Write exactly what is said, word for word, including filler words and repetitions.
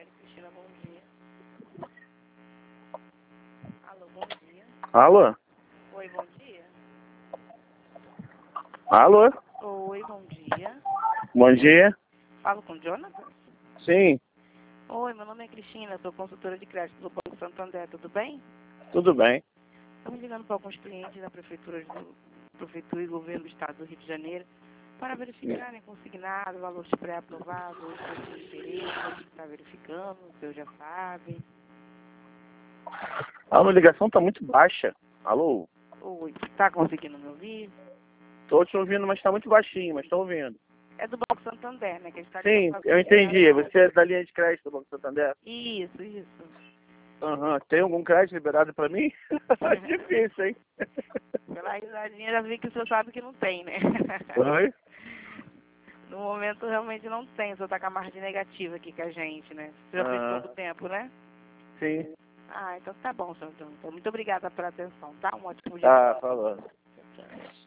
Maria Cristina, bom dia. Alô, bom dia. Alô? Oi, bom dia. Alô? Oi, bom dia. Bom dia. Falo com o Jonathan? Sim, Oi, meu nome é Cristina, sou consultora de crédito do Banco Santander, tudo bem? tudo bem. Estamos ligando para alguns clientes da Prefeitura, do, Prefeitura e Governo do Estado do Rio de Janeiro para verificarem consignado, valores pré-aprovados, expressão de interesse, está verificando, o senhor já sabe. A minha ligação tá muito baixa. Alô? Oi, está conseguindo me ouvir? Tô te ouvindo, mas tá muito baixinho, mas tô ouvindo. É do Banco Santander, né? Que a gente tá Sim, ligando eu entendi. Você é da linha de crédito do Banco Santander? Isso, isso. Aham. Tem algum crédito liberado pra mim? Difícil, hein? Pela risadinha já vi que o senhor sabe que não tem, né? Oi? No momento realmente não tem, o senhor tá com a margem negativa aqui com a gente, né? Você já fez Ah, pouco tempo, né? sim. Ah, então tá bom, senhor. Então, muito obrigada pela atenção, tá? Um ótimo dia. Tá, falando. Tchau, tchau.